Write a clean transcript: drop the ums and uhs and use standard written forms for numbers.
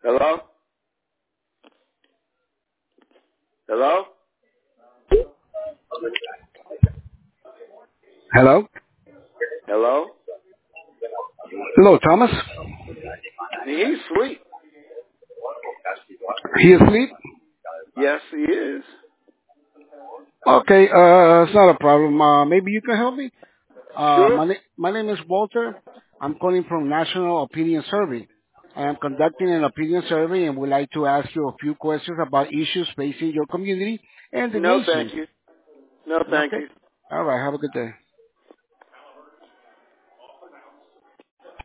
Hello? Hello? Hello? Hello? Hello, Thomas? He's sweet. He asleep? Yes, he is. Okay, it's not a problem. Maybe you can help me? Sure. My name is Walter. I'm calling from National Opinion Survey. I am conducting an opinion survey and would like to ask you a few questions about issues facing your community and the No, nation. thank you. No, thank Okay? you. All right, have a good day.